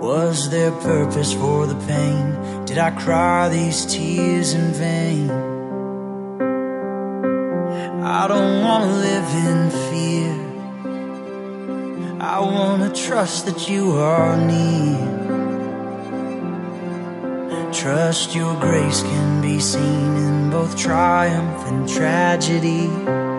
Was there purpose for the pain? Did I cry these tears in vain? I don't wanna live in fear. I wanna trust that you are near. Trust your grace can be seen in both triumph and tragedy.